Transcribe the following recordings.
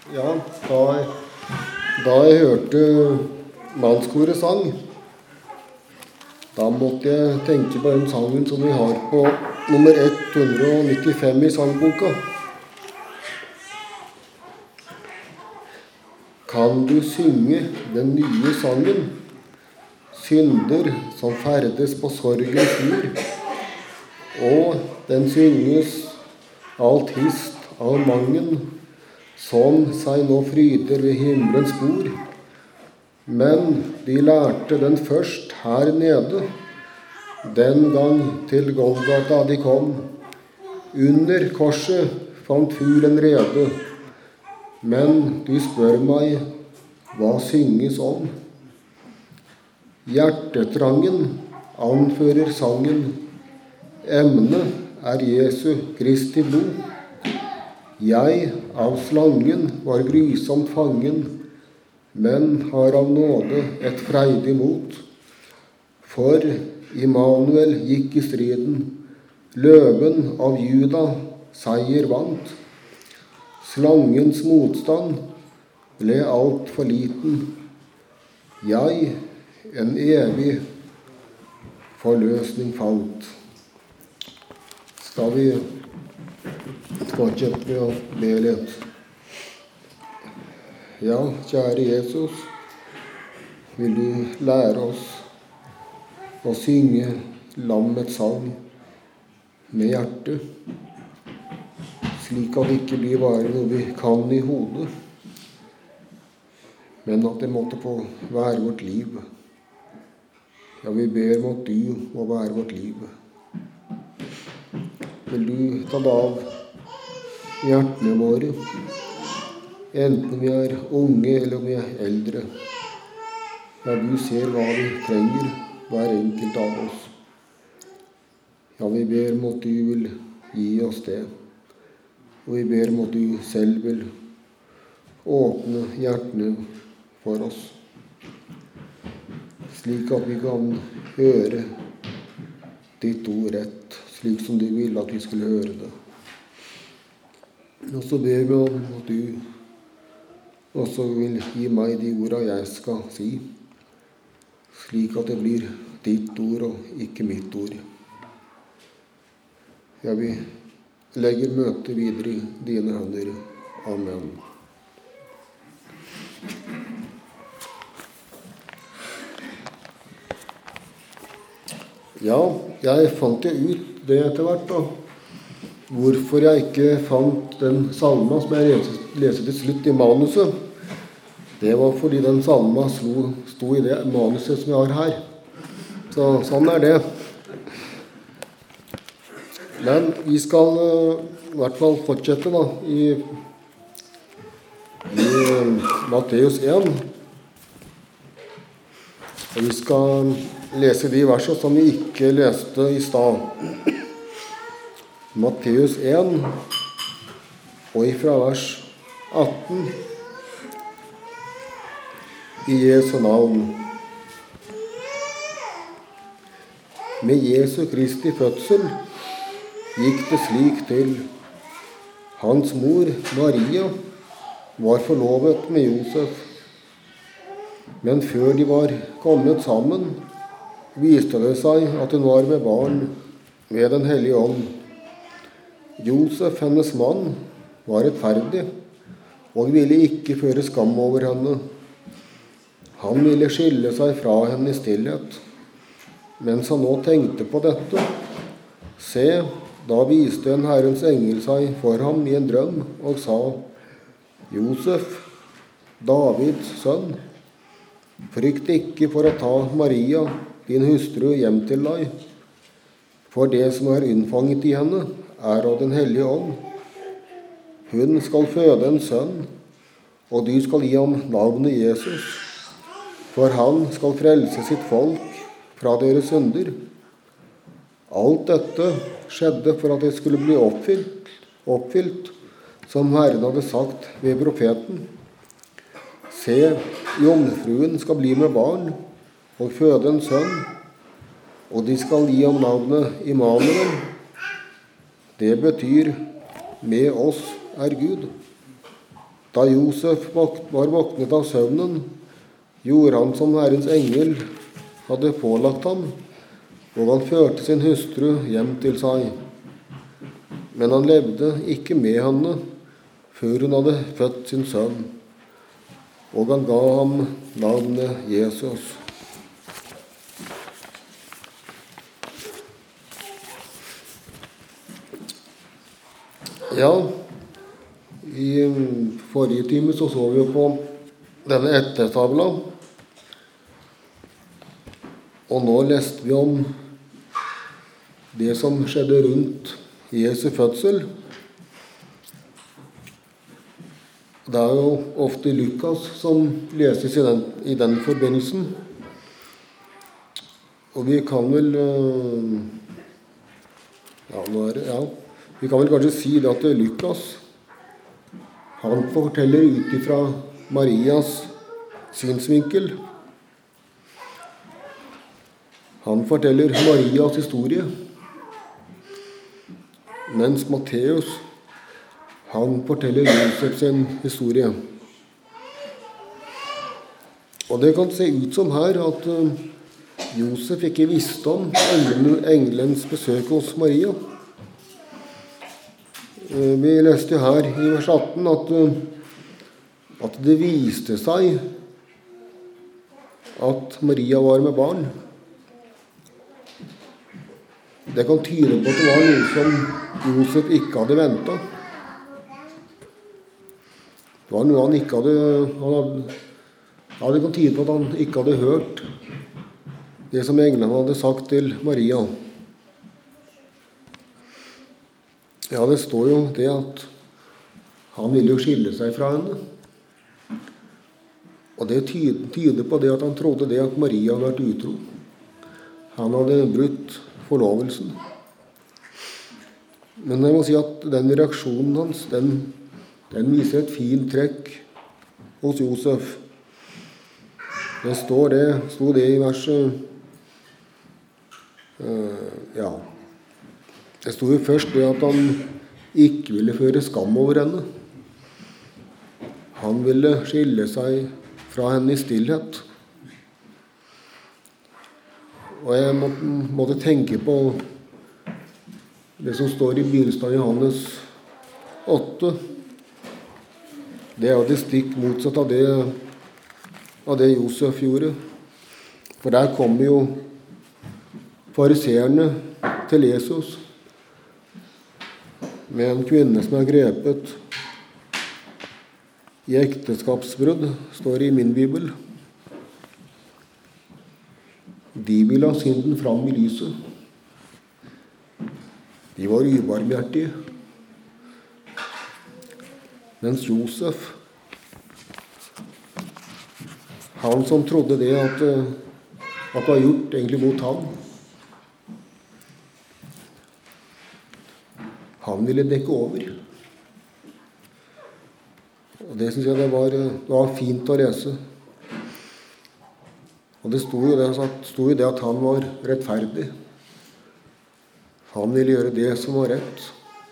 Ja, da jeg hørte mannskoret sang, da måtte jeg tenke på den sangen som vi har på nummer 195 i sangboka. Kan du synge den nye sangen, synder som ferdes på sorgens jord, og den synges alt hist av mangen, som seg nå fryder ved himmelens bord. Men de lærte den først her nede, den gang til Golgata de kom. Under korset fant fuglen rede, men du spør meg, hva synges om? Hjertetrangen anfører sangen, emnet er Jesu Kristi blod. Jeg av slangen var grysomt fangen, men har av nåde et freidig mot. For Immanuel gikk i striden, løven av Juda seier vant. Slangens motstand ble alt for liten, jeg en evig forløsning fant. Skal vi fortsette med å be litt? Ja, kjære Jesus, vil du lære oss å synge lammets sang med hjertet, slik at det ikke blir bare noe vi kan i hodet, men at det måtte få være vårt liv. Ja, vi ber om at du må være vårt liv. Vil du ta det av hjertene våre, enten vi er unge eller om vi er eldre. Ja, du ser hva vi trenger, hver enkelt av oss. Ja, vi ber om at du vil gi oss det. Og vi ber om at du selv vil åpne hjertene for oss, slik at vi kan høre ditt ord rett, slik som du ville at vi skulle høre det. Og så ber vi om at du også vil gi meg de ordene jeg skal si, slik at det blir ditt ord og ikke mitt ord. Ja, vi legger møtet videre i dine hender. Amen. Ja, jeg fant jo ut det etter hvert da, hvorfor jeg ikke fant den salma som jeg leste til slutt i manuset. Det var fordi den salma sto i det manuset som jeg har her. Så sånn er det. Men vi skal i hvert fall fortsette da, i Matteus 1. Og vi skal lese de versene som vi ikke leste i stad. Matteus 1, og ifra vers 18, i Jesu navn. Med Jesu Kristi fødsel gikk det slik til. Hans mor, Maria, var forlovet med Josef. Men før de var kommet sammen, viste det seg at hun var med barn ved Den hellige ånd. Josef, hennes mann, var rettferdig og ville ikke føre skam over henne. Han ville skille seg fra henne i stillhet. Mens han nå tenkte på dette, se, da viste en Herrens engel seg for ham i en drøm og sa, Josef, Davids sønn, frykt ikke for å ta Maria, din hustru, hjem til deg, for det som er unnfanget i henne, er av Den hellige ånd. Hun skal føde en sønn, og du skal gi ham navnet Jesus, for han skal frelse sitt folk fra deres synder. Alt dette skjedde for at det skulle bli oppfylt, som Herren hadde sagt ved profeten. Se, jomfruen skal bli med barn og føde en sønn, og de skal gi ham navnet Immanuel. Det betyr med oss er Gud. Da Josef var våknet av søvnen, gjorde han som Herrens engel hadde pålagt ham, og han førte sin hustru hjem til seg. Men han levde ikke med henne før hun hadde født sin sønn, og han ga ham navnet Jesus. Ja, i forrige time så vi jo på denne ettertavla, og nå leste vi om det som skjedde rundt Jesu fødsel. Det er jo ofte Lukas som leses i den forbindelsen, og vi kan vel vi kan vel kanskje si det at Lukas, han forteller ut ifra Marias synsvinkel. Han forteller Marias historie, mens Matteus, han forteller Josef sin historie. Og det kan se ut som her at Josef ikke visste om engelens besøk hos Maria. Vi leste her i vers 18 at det viste seg at Maria var med barn. Det kan tyde på at det var noe som Josef ikke hadde ventet. Det var noe han ikke det kan tyde på at han ikke hadde hørt det som englene hadde sagt til Maria. Ja, det står jo det at han ville jo skille seg fra henne. Og det tyder på det at han trodde det at Maria hadde vært utro. Han hadde brutt forlovelsen. Men jeg må si at den reaksjonen hans, den viser et fint trekk hos Josef. Det sto det i verset Det sto jo først det at han ikke ville føre skam over henne. Han ville skille seg fra henne i stillhet. Og jeg måtte tenke på det som står i begynnelsen av Johannes 8. Det er jo det stikk motsatt av det Josef gjorde. For der kommer jo fariseerne til Jesus med en kvinne som er grepet i ekteskapsbrudd, står det i min bibel. De ville ha synden fram i lyset. De var ubarmhjertige. Mens Josef, han som trodde det at det var gjort egentlig mot ham, han ville dekke over. Og det synes jeg det var fint å lese. Og det sto jo det at han var rettferdig. Han ville gjøre det som var rett.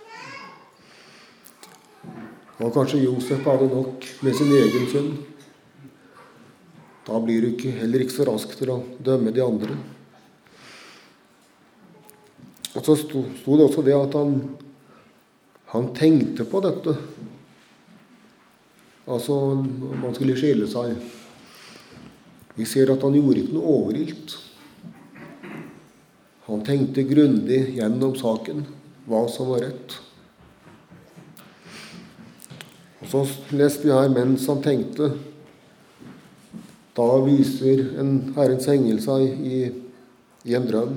Og kanskje Josef hadde nok med sin egen synd. Da blir du heller ikke så rask til å dømme de andre. Og så sto det også det at han tenkte på dette. Altså, man skulle skille seg. Vi ser at han gjorde ikke noe overilt. Han tenkte grundig gjennom saken, hva som var rett. Og så leste vi her, mens han tenkte, da viser en Herrens engel seg i en drøm.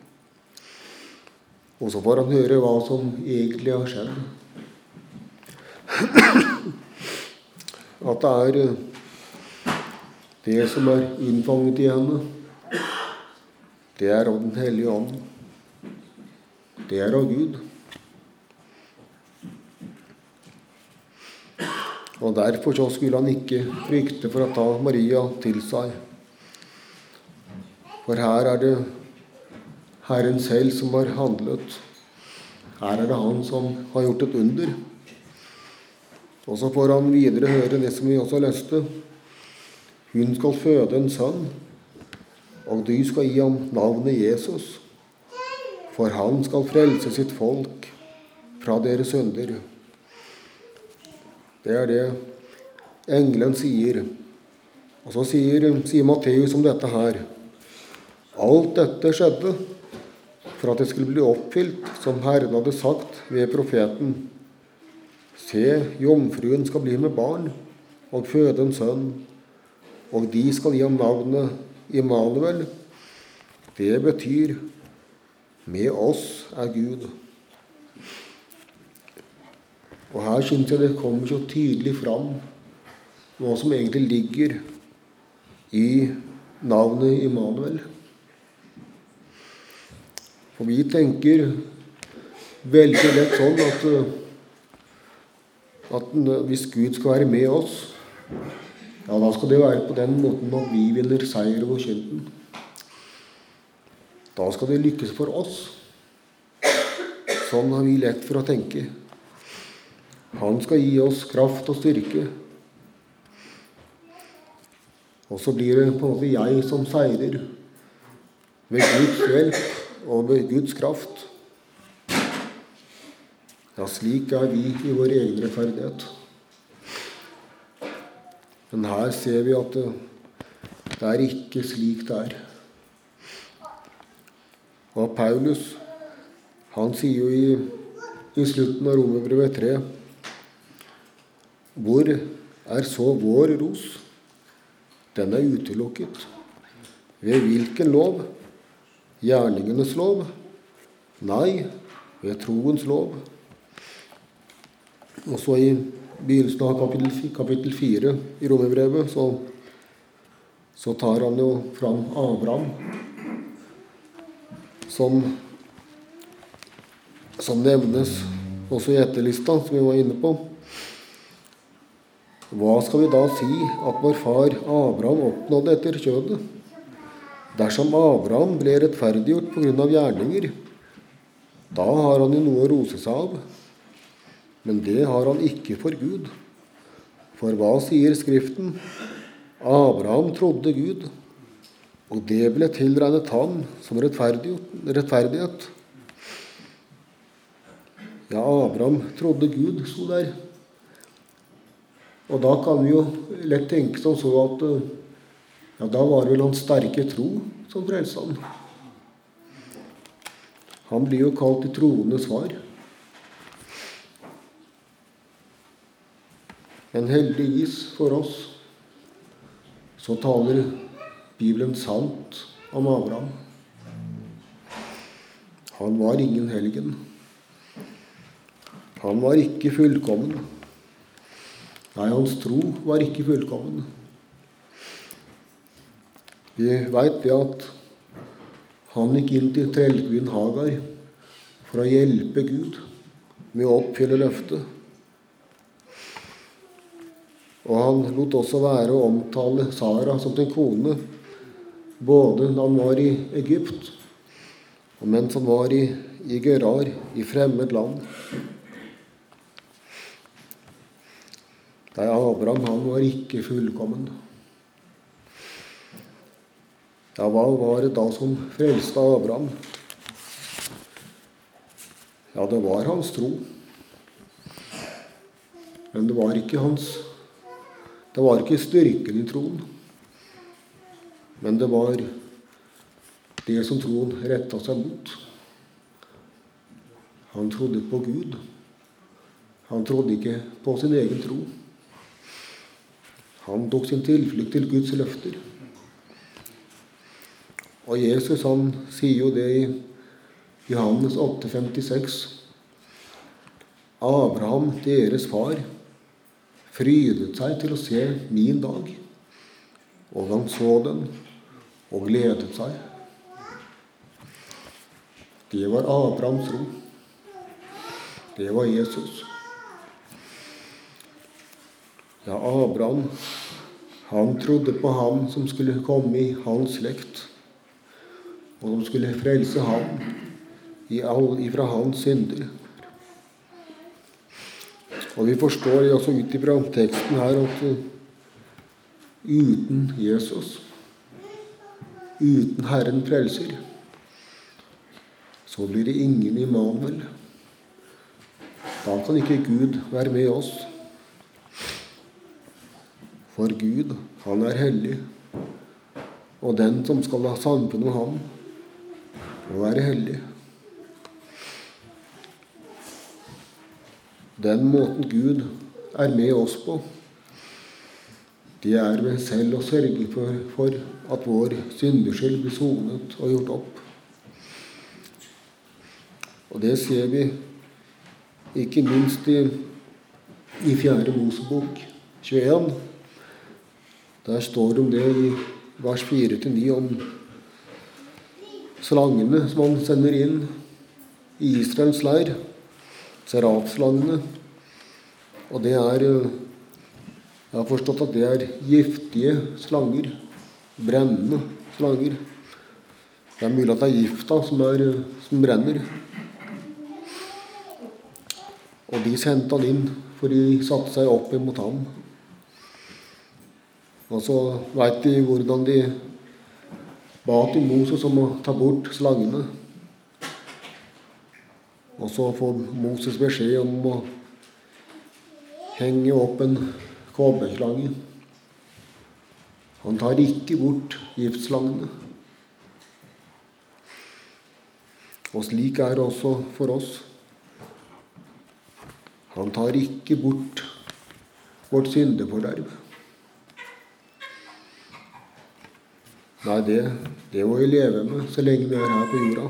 Og så får han høre hva som egentlig har skjedd. At det er det som er innfanget i henne, det er av Den hellige ånd. Det er av Gud. Og derfor så skulle han ikke frykte for å ta Maria til seg. For her er det Herren selv som har handlet. Her er det han som har gjort et under. Og så får han videre høre det som vi også leste. Hun skal føde en sønn, og du skal gi ham navnet Jesus, for han skal frelse sitt folk fra deres synder. Det er det engelen sier. Og så sier Matteus om dette her. Alt dette skjedde for at det skulle bli oppfylt, som Herren hadde sagt ved profeten. Se, jomfruen skal bli med barn og føde en sønn, og de skal gi ham navnet Immanuel. Det betyr med oss er Gud. Og her synes jeg det kommer så tydelig fram hva som egentlig ligger i navnet Immanuel. For vi tenker veldig lett sånn at hvis Gud skal være med oss, ja, da skal det være på den måten at vi vinner seier over synden. Da skal det lykkes for oss. Sånn har vi lett for å tenke. Han skal gi oss kraft og styrke. Og så blir det på en måte jeg som seirer ved Guds hjelp og ved Guds kraft. Ja, slik er vi i vår egen rettferdighet. Men her ser vi at det er ikke slik det er. Og Paulus, han sier jo i slutten av Romerbrevet 3, hvor er så vår ros? Den er utelukket. Ved hvilken lov? Gjerningenes lov? Nei, ved troens lov. Og så i begynnelsen av kapittel 4 i Romerbrevet, så tar han jo fram Abraham, som nevnes også i etterlista, som vi var inne på. Hva skal vi da si at vår far Abraham oppnådde etter kjødet? Dersom Abraham ble rettferdiggjort på grunn av gjerninger, da har han jo noe å rose seg av. Men det har han ikke for Gud. For hva sier Skriften? Abraham trodde Gud, og det ble tilregnet han som rettferdighet. Ja, Abraham trodde Gud, så der. Og da kan vi jo lett tenke som så at ja, da var det vel hans sterke tro som frelste han. Han blir jo kalt de troendes far. Men heldigvis for oss så taler Bibelen sant om Abraham. Han var ingen helgen. Han var ikke fullkommen. Nei, hans tro var ikke fullkommen. Vi vet det at han gikk inn til trellkvinnen Hagar for å hjelpe Gud med å oppfylle løftet. Og han lot også være å omtale Sara som sin kone, både da han var i Egypt, og mens han var i Gerar, i fremmed land. Der Abraham, han var ikke fullkommen. Ja, hva var det da som frelste Abraham? Ja, det var hans tro. Men det var ikke styrken i troen. Men det var det som troen rettet seg mot. Han trodde på Gud. Han trodde ikke på sin egen tro. Han tok sin tilflukt til Guds løfter. Og Jesus, han sier jo det i Johannes 8,56. Abraham, deres far, frydet seg til å se min dag, og han så den og gledet seg. Det var Abrahams tro. Det var Jesus. Ja, Abraham, han trodde på han som skulle komme i hans slekt, og som skulle frelse ham ifra hans synder. Og vi forstår også ut ifra teksten her at uten Jesus, uten Herren frelser, så blir det ingen Immanuel. Da kan ikke Gud være med oss. For Gud, han er hellig, og den som skal ha samfunn med ham, må være hellig. Den måten Gud er med oss på, det er ved selv å sørge for at vår syndeskyld blir sonet og gjort opp. Og det ser vi ikke minst i 4. Mosebok 21. Der står det om det i vers 4-9 om slangene som han sender inn i Israels leir, serafslangene. Og det er, jeg har forstått at det er giftige slanger, brennende slanger. Det er mulig at det er gifta som brenner. Og de sendte han inn, for de satte seg opp imot ham. Og så vet de hvordan de ba til Moses om å ta bort slangene. Og så får Moses beskjed om å henge opp en kobberslange. Han tar ikke bort giftslangene. Og slik er det også for oss. Han tar ikke bort vårt syndeforderv. Nei, det må vi leve med så lenge vi er her på jorda.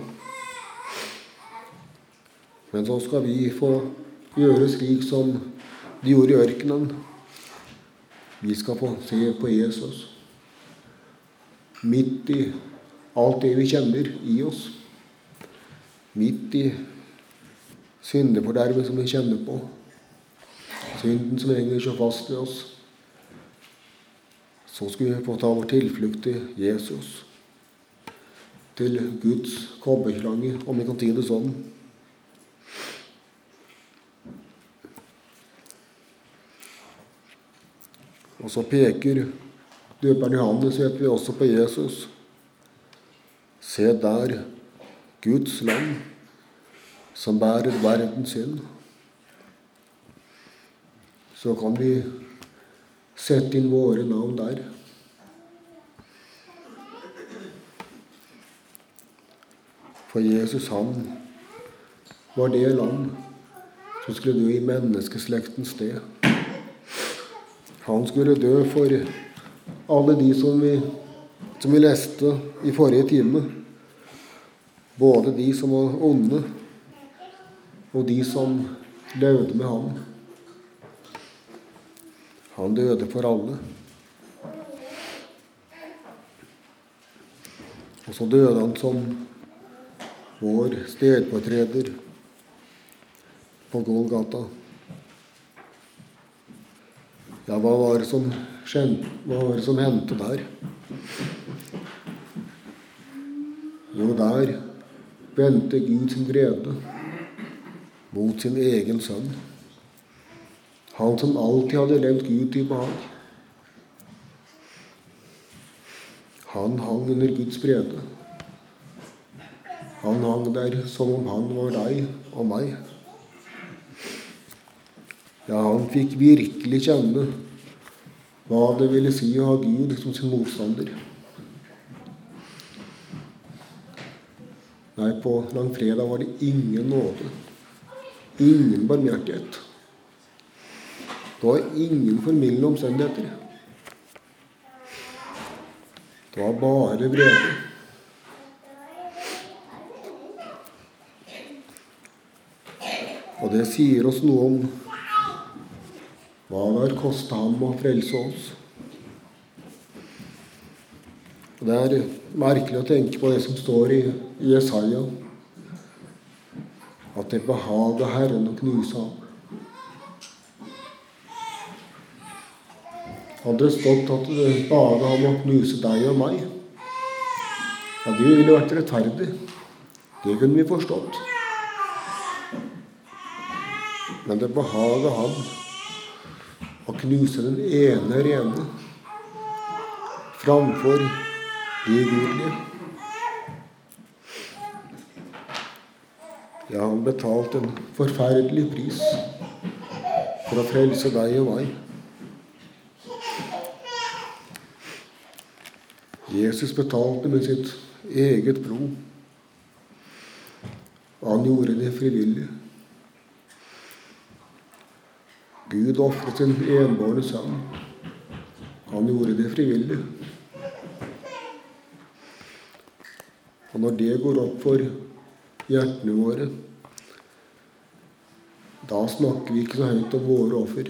Men så skal vi få gjøre slik som de gjorde i ørkenen. Vi skal få se på Jesus. Midt i alt det vi kjenner i oss. Midt i syndefordervet som vi kjenner på. Synden som henger så fast ved oss. Så skal vi få ta vår tilflukt til Jesus. Til Guds kobberslange, om vi kan si det sånn. Og så peker døperen Johannes, vet vi, også på Jesus. Se der, Guds lam, som bærer verdens synd. Så kan vi sette inn våre navn der. For Jesus, han var det lam som skulle dø i menneskeslektens sted. Han skulle dø for alle de som vi leste i forrige time. Både de som var onde, og de som levde med ham. Han døde for alle. Og så døde han som vår stedfortreder på Golgata. Ja, hva var det som hendte der? Jo, der vendte Gud sin vrede mot sin egen sønn. Han som alltid hadde levd Gud til behag. Han hang under Guds vrede. Han hang der som om han var deg og meg. Ja, han fikk virkelig kjenne hva det ville si å ha Gud som sin motstander. Nei, på langfredag var det ingen nåde. Ingen barmhjertighet. Det var ingen formildende omstendigheter. Det var bare vrede. Og det sier oss noe om hva det har kostet ham å frelse oss. Og det er merkelig å tenke på det som står i Jesaja, at det behager Herren å knuse ham. Hadde det stått at det behaget ham å knuse deg og meg, ja, det ville vært rettferdig. Det kunne vi forstått. Men det behaget ham å knuse den ene rene framfor de ugudelige. Ja, han betalte en forferdelig pris for å frelse deg og meg. Jesus betalte med sitt eget blod. Han gjorde det frivillig. Gud offret sin enbårne sønn. Han gjorde det frivillig. Og når det går opp for hjertene våre, da snakker vi ikke så høyt om våre offer.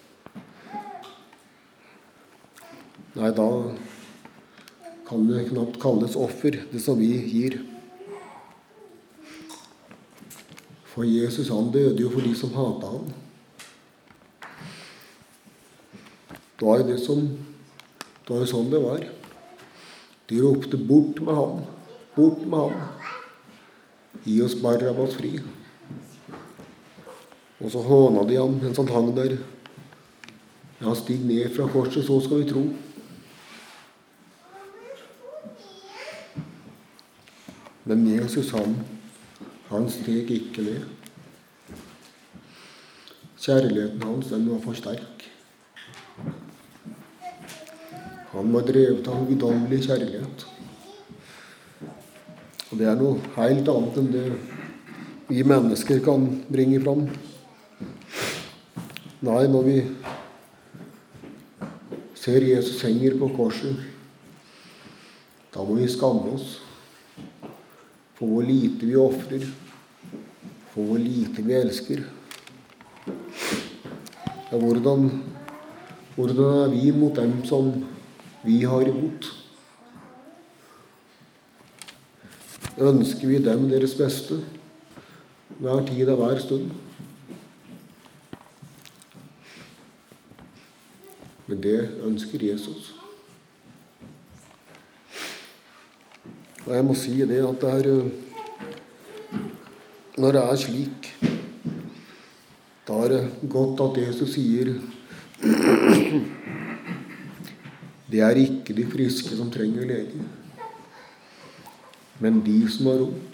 Nei, da kan det knapt kalles offer, det som vi gir. For Jesus, han døde jo for de som hatet ham. Det var jo sånn det var. De ropte bort med ham, bort med ham. Gi oss Barabbas fri. Og så håna de ham mens han hang der. Ja, stig ned fra korset, så skal vi tro. Men Jesus, han steg ikke ned. Kjærligheten hans, den var for sterk. Han var drevet av guddommelig kjærlighet. Og det er noe helt annet enn det vi mennesker kan bringe fram. Nei, når vi ser Jesus henger på korset, da må vi skamme oss for hvor lite vi ofrer, for hvor lite vi elsker. Ja, hvordan er vi mot dem som vi har imot? Ønsker vi dem deres beste hver tid og hver stund? Men det ønsker Jesus. Og jeg må si det at når det er slik, da er det godt at Jesus sier det er ikke de friske som trenger lege, men de som har vondt.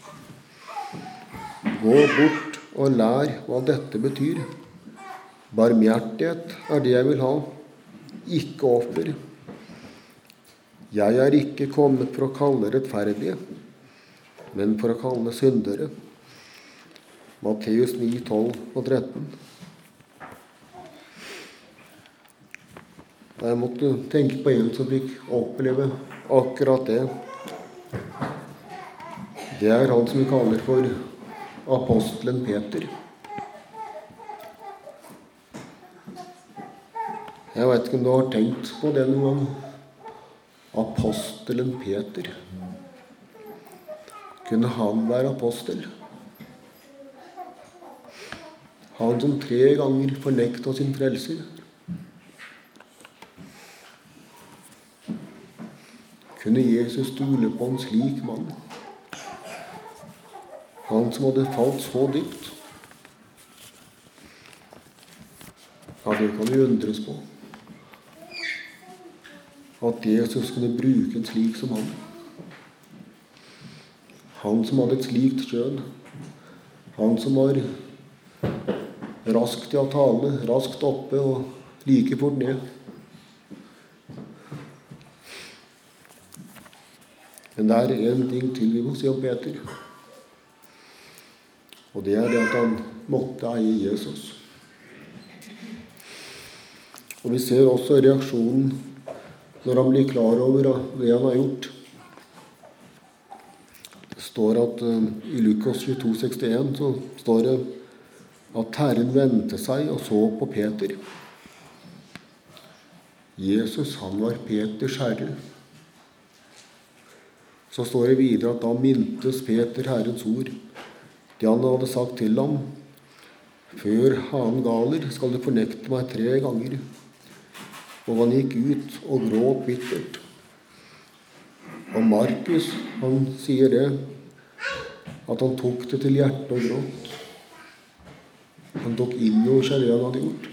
Gå bort og lær hva dette betyr. Barmhjertighet er det jeg vil ha, ikke offer. Jeg er ikke kommet for å kalle rettferdige, men for å kalle syndere. Matteus 9, 12 og 13. Jeg måtte tenke på en som fikk oppleve akkurat det. Det er han som vi kaller for apostelen Peter. Jeg vet ikke om du har tenkt på det noen gang. Apostelen Peter. Kunne han være apostel? Han som 3 ganger fornektet sin frelser. Kunne Jesus stole på en slik mann? Han som hadde falt så dypt. Ja, det kan vi undres på. At Jesus kunne bruke en slik som han. Han som hadde et slikt skjønn. Han som var raskt til å tale, raskt oppe og like fort ned. Men det er en ting til vi må si om Peter. Og det er det at han måtte eie Jesus. Og vi ser også reaksjonen når han blir klar over det han har gjort. Det står at i Lukas 22,61 så står det at Herren vendte seg og så på Peter. Jesus, han var Peters herre. Så står det videre at da mintes Peter Herrens ord, det han hadde sagt til ham: før hanen galer skal du fornekte meg 3 ganger. Og han gikk ut og gråt bittert. Og Markus, han sier det, at han tok det til hjertet og gråt. Han tok inn over seg det han hadde gjort.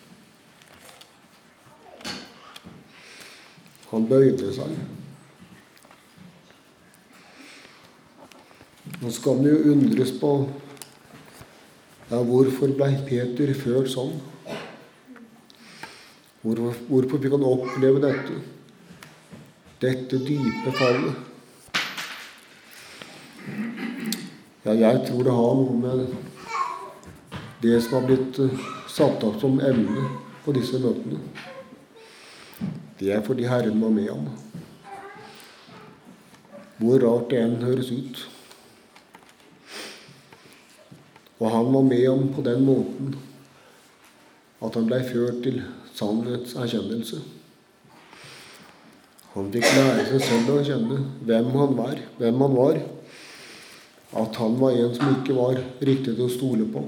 Han bøyde seg. Nå skal man jo undres på hvorfor ble Peter ført sånn? Hvorfor fikk han oppleve dette? Dette dype fallet. Ja, jeg tror det har noe med det som har blitt satt opp som emne på disse møtene. Det er fordi Herren var med ham. Hvor rart det enn høres ut. Og han var med ham på den måten at han ble ført til sannhetserkjennelse. Han fikk lære seg selv å kjenne hvem han var, at han var en som ikke var riktig til å stole på.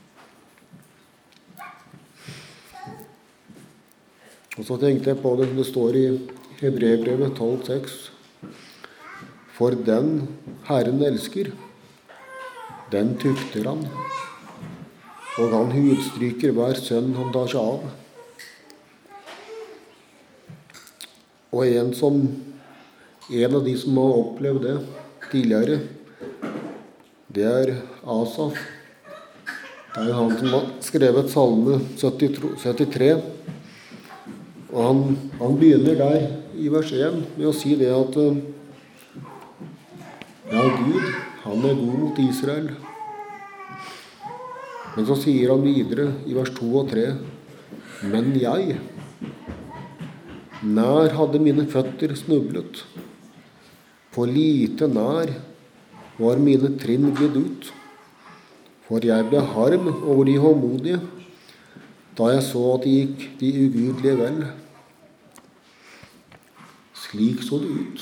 Og så tenkte jeg på det som det står i Hebreerbrevet 12,6. For den Herren elsker, den tukter han, og han hudstryker hver sønn han tar seg av. Og en av de som har opplevd det tidligere, det er Asaf. Det er han som har skrevet salme 73. Og han begynner der i vers 1 med å si det at ja, Gud, han er god mot Israel. Men så sier han videre i vers 2 og 3, men jeg, nær hadde mine føtter snublet, for lite nær var mine trinn blitt ut, for jeg ble harm over de håndmodige, da jeg så at det gikk de ugudelige vel. Slik så det ut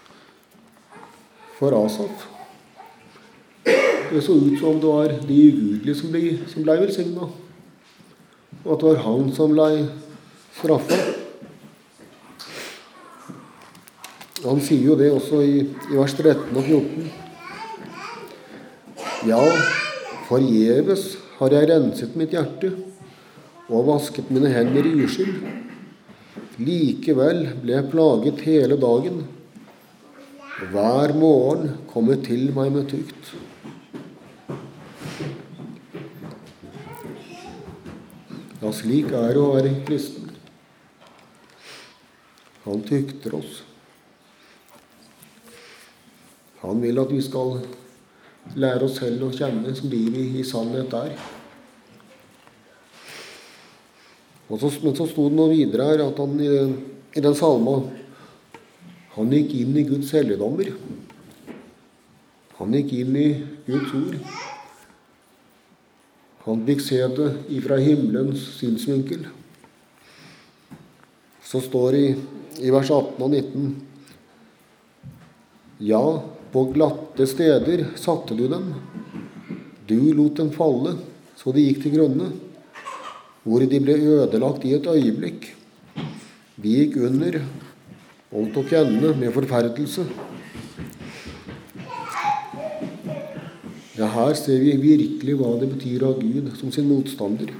for Asaf. Det så ut som det var de ugudelige som ble velsignet, og at det var han som ble straffet. Han sier jo det også i vers 13 og 14. Ja, forgjeves har jeg renset mitt hjerte og vasket mine hender i uskyld. Likevel ble jeg plaget hele dagen. Hver morgen kom jeg til meg med tukt. Ja, slik er det å være kristen. Han tukter oss. Han vil at vi skal lære oss selv å kjenne som livet i sannhet er. Men så sto det noe videre her, at han i den salma, han gikk inn i Guds helligdommer. Han gikk inn i Guds ord. Han fikk se det ifra himmelens synsvinkel. Så står det i vers 18 og 19, ja, på glatte steder satte du dem. Du lot dem falle, så de gikk til grunne, hvor de ble ødelagt i et øyeblikk. De gikk under og tok ende med forferdelse. Ja, her ser vi virkelig hva det betyr av Gud som sin motstander.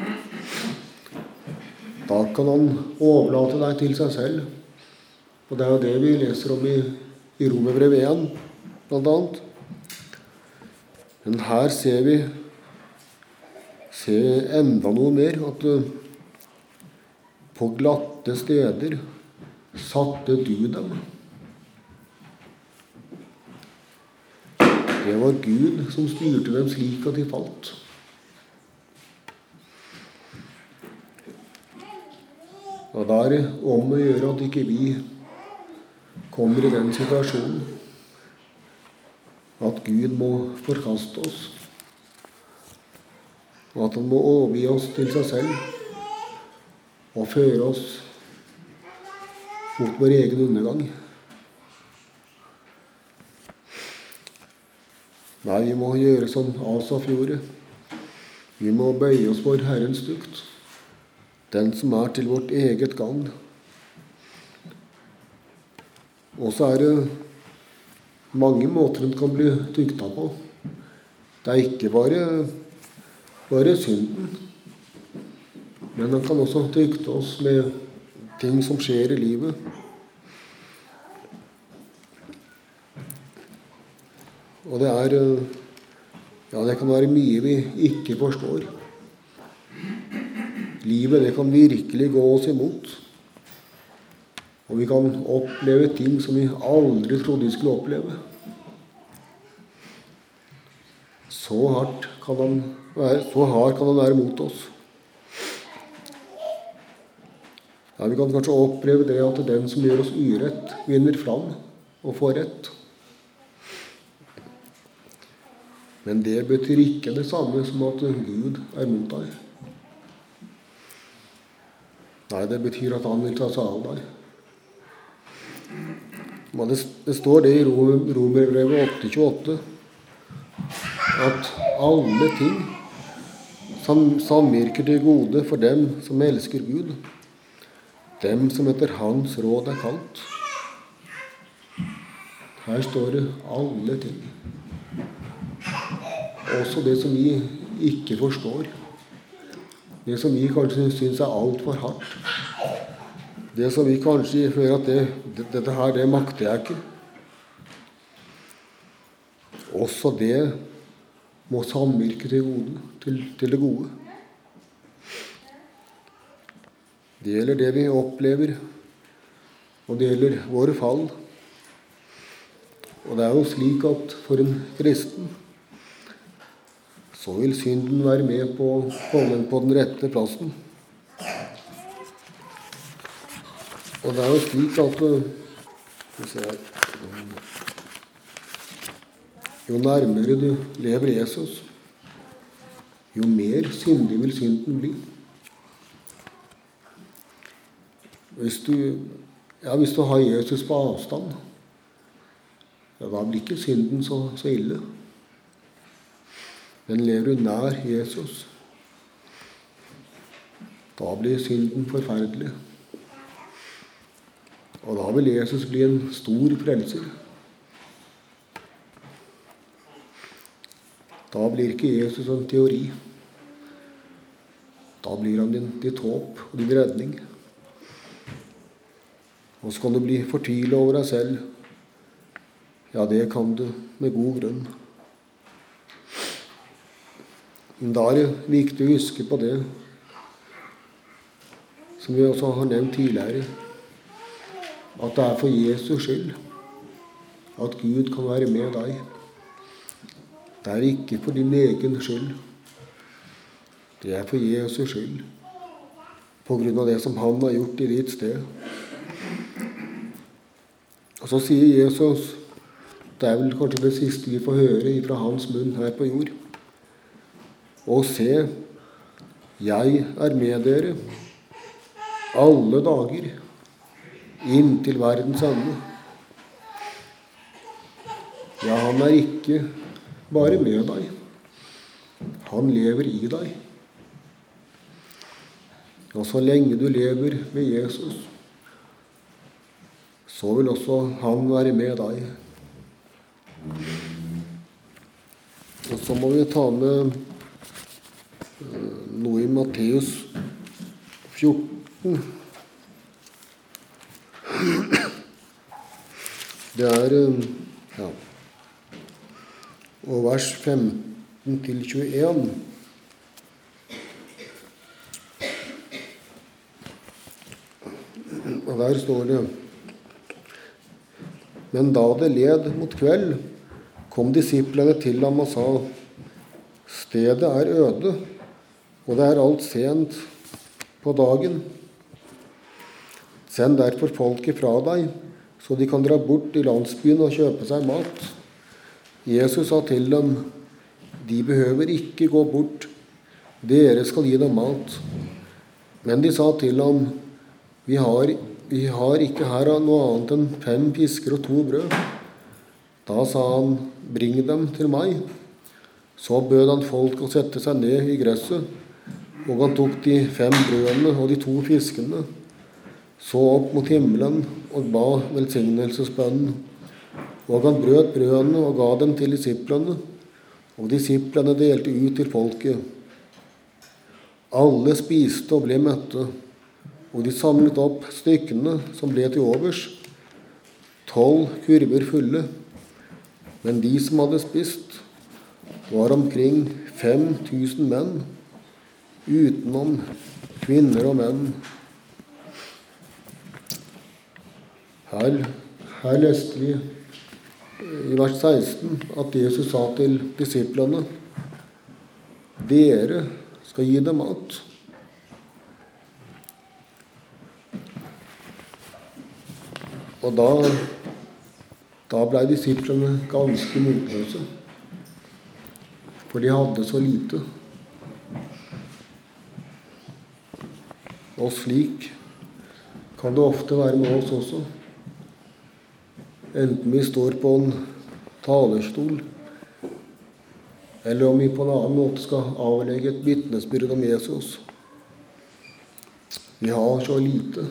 Da kan han overlate deg til seg selv, og det er jo det vi leser om i Romerbrevet 1, blant annet. Men her ser vi enda noe mer, at på glatte steder satte du dem. Det var Gud som styrte dem slik at de falt. Og da er det om å gjøre at ikke vi kommer i den situasjonen at Gud må forkaste oss, og at han må overgi oss til seg selv og føre oss mot vår egen undergang. Nei, vi må gjøre som Asaf gjorde. Vi må bøye oss for Herrens tukt, den som er til vårt eget gagn. Og så er det mange måter den kan bli tukta på. Det er ikke bare bare synden, men han kan også trykte oss med ting som skjer i livet. Og det kan være mye vi ikke forstår. Livet, det kan virkelig gå oss imot. Og vi kan oppleve ting som vi aldri trodde vi skulle oppleve. Så hard kan han være mot oss. Ja, vi kan kanskje oppleve det at den som gjør oss urett, vinner fram og får rett. Men det betyr ikke det samme som at Gud er mot deg. Nei, det betyr at han vil ta seg av deg. Men det står det i Romerbrevet 8,28 at alle ting samvirker til gode for dem som elsker Gud, dem som etter hans råd er kalt. Her står det alle ting. Også det som vi ikke forstår. Det som vi kanskje synes er alt for hardt. Det som vi kanskje føler at dette her, det makter jeg ikke. Også det må samvirke til det gode. Det gjelder det vi opplever, og det gjelder våre fall. Og det er jo slik at for en kristen så vil synden være med på å komme på den rette plassen. Og det er jo slik at jo nærmere du lever Jesus, jo mer syndig vil synden bli. Hvis du har Jesus på avstand, ja, da blir ikke synden så ille. Men lever du nær Jesus, da blir synden forferdelig. Og da vil Jesus bli en stor frelser. Da blir ikke Jesus en teori. Da blir han ditt håp og din redning. Og så kan du bli fortvilet over deg selv. Ja, det kan du med god grunn. Men da er det viktig å huske på det, som vi også har nevnt tidligere, at det er for Jesus skyld at Gud kan være med deg. Det er ikke for din egen skyld. Det er for Jesus skyld, på grunn av det som han har gjort i ditt sted. Og så sier Jesus, det er vel kanskje det siste vi får høre fra hans munn her på jord. Og se, jeg er med dere alle dager inntil verdens ende. Ja, han er ikke bare med deg. Han lever i deg. Og så lenge du lever med Jesus, så vil også han være med deg. Og så må vi ta med noe i Matteus 14. Det er og vers 15 til 21. Og der står det: Men da det led mot kveld, kom disiplene til ham og sa: Stedet er øde, og det er alt sent på dagen. Send derfor folket fra deg, så de kan dra bort til landsbyen og kjøpe seg mat. Jesus sa til dem: De behøver ikke gå bort, dere skal gi dem mat. Men de sa til ham: Vi har ikke her noe annet enn 5 fisker og 2 brød. Da sa han: Bring dem til meg. Så bød han folk å sette seg ned i gresset, og han tok de 5 brødene og de 2 fiskene, så opp mot himmelen og ba velsignelsesbønnen. Og han brøt brødene og ga dem til disiplene, og disiplene delte ut til folket. Alle spiste og ble mette, og de samlet opp stykkene som ble til overs, 12 kurver fulle. Men de som hadde spist, var omkring 5000 menn, utenom kvinner og menn. Her leste vi i vers 16 at Jesus sa til disiplene: dere skal gi dem mat. Og da ble disiplene ganske motløse, for de hadde så lite. Og slik kan det ofte være med oss også. Enten vi står på en talerstol, eller om vi på en annen måte skal avlegge et vitnesbyrd om Jesus. Vi har så lite.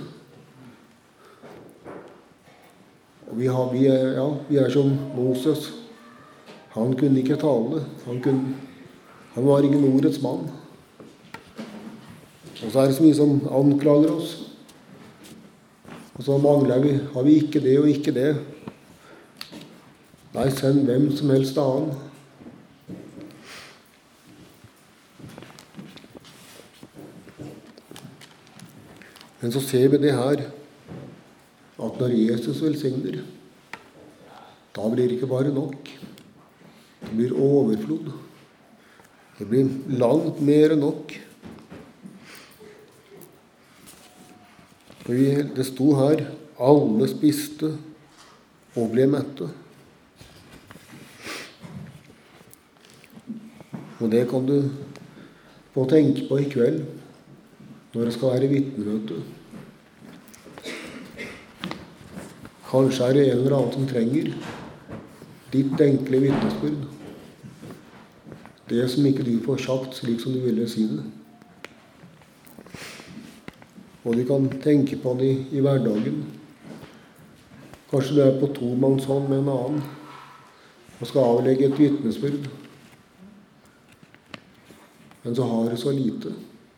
Og vi er som Moses. Han kunne ikke tale. Han var ingen ordets mann. Og så er det så mye som anklager oss. Og så mangler vi, har vi ikke det og ikke det. Nei, send hvem som helst annen. Men så ser vi det her, at når Jesus velsigner, da blir det ikke bare nok. Det blir overflod. Det blir langt mer enn nok. Det sto her, alle spiste og ble mette. Og det kan du få tenke på i kveld, når det skal være vitnemøte. Kanskje er det en eller annen som trenger ditt enkle vitnesbyrd. Det som ikke du får sagt slik som du ville si det. Og du kan tenke på det i hverdagen. Kanskje du er på tomannshånd med en annen og skal avlegge et vitnesbyrd. Men så har du så lite.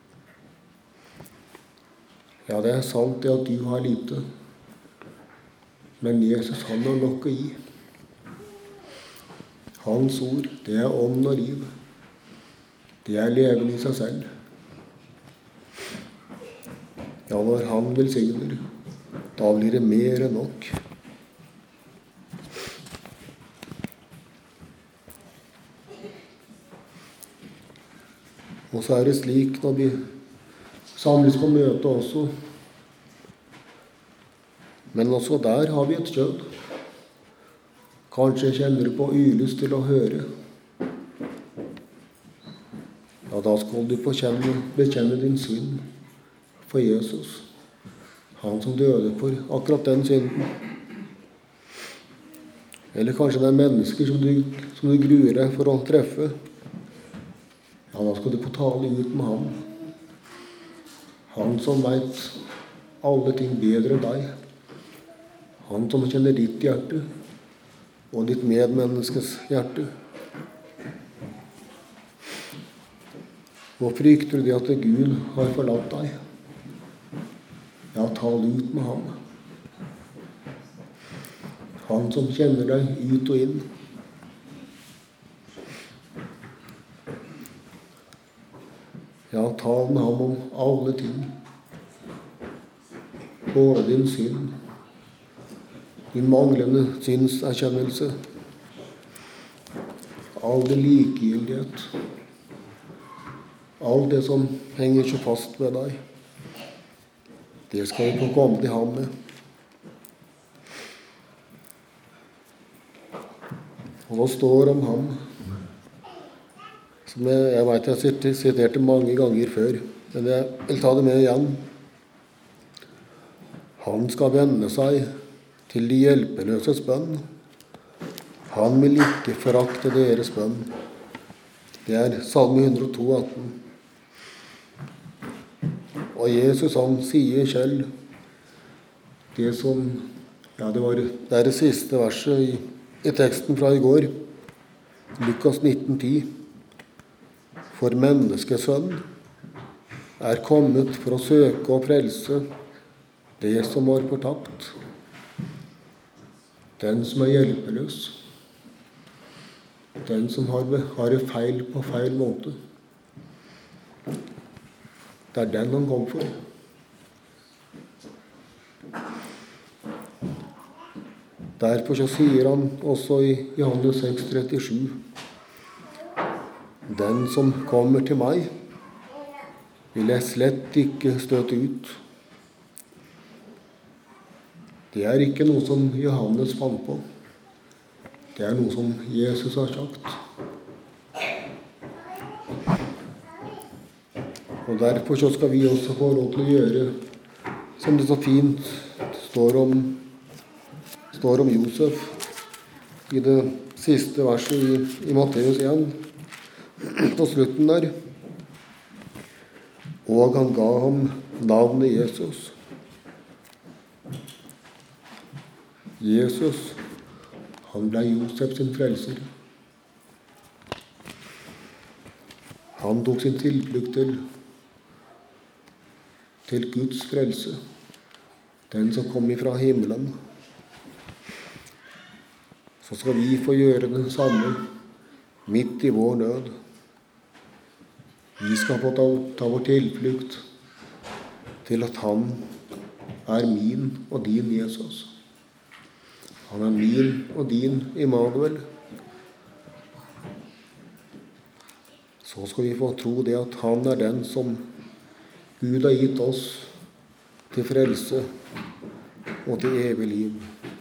Ja, det er sant det at du har lite. Men Jesus, han har nok å gi. Hans ord, det er ånd og liv. Det er levende i seg selv. Ja, når han velsigner, da blir det mer enn nok. Og så er det slik når vi samles på møte også. Men også der har vi et kjød. Kanskje kjenner du på ulyst til å høre. Ja, da skal du bekjenne din synd for Jesus. Han som døde for akkurat den synden. Eller kanskje det er mennesker som du gruer deg for å treffe. Ja, da skal du få tale ut med ham. Han som vet alle ting bedre enn deg. Han som kjenner ditt hjerte og ditt medmenneskes hjerte. Og frykter du det at Gud har forlatt deg? Ja, tale ut med ham. Han som kjenner deg ut og inn. Ja, tal med ham om alle ting. Både din synd, din manglende synserkjennelse, all det likegyldighet, alt det som henger så fast ved deg. Det skal vi få komme til ham med. Og det står om ham, som jeg vet jeg har sitert mange ganger før, men jeg vil ta det med igjen. Han skal vende seg til de hjelpeløses bønn. Han vil ikke forakte deres bønn. Det er Salme 102, 18. Og Jesus, han sier selv det som, ja, det er det siste verset i teksten fra i går, Lukas 19,10. For menneskesønn er kommet for å søke og frelse det som var fortapt, den som er hjelpeløs, den som har det feil på feil måte. Det er den han kom for. Derfor så sier han også i Johannes 6,37: den som kommer til meg, vil jeg slett ikke støte ut. Det er ikke noe som Johannes fant på. Det er noe som Jesus har sagt. Og derfor så skal vi også få lov til å gjøre som det så fint står om Josef i det siste verset i Matteus 1, på slutten der. Og han ga ham navnet Jesus. Jesus, han ble Josef sin frelser. Han tok sin tilflukt til Guds frelse, den som kom ifra himmelen. Så skal vi få gjøre den samme midt i vår nød. Vi skal få ta vår tilflukt til at han er min og din Jesus. Han er min og din Immanuel. Så skal vi få tro det at han er den som Gud har gitt oss til frelse og til evig liv.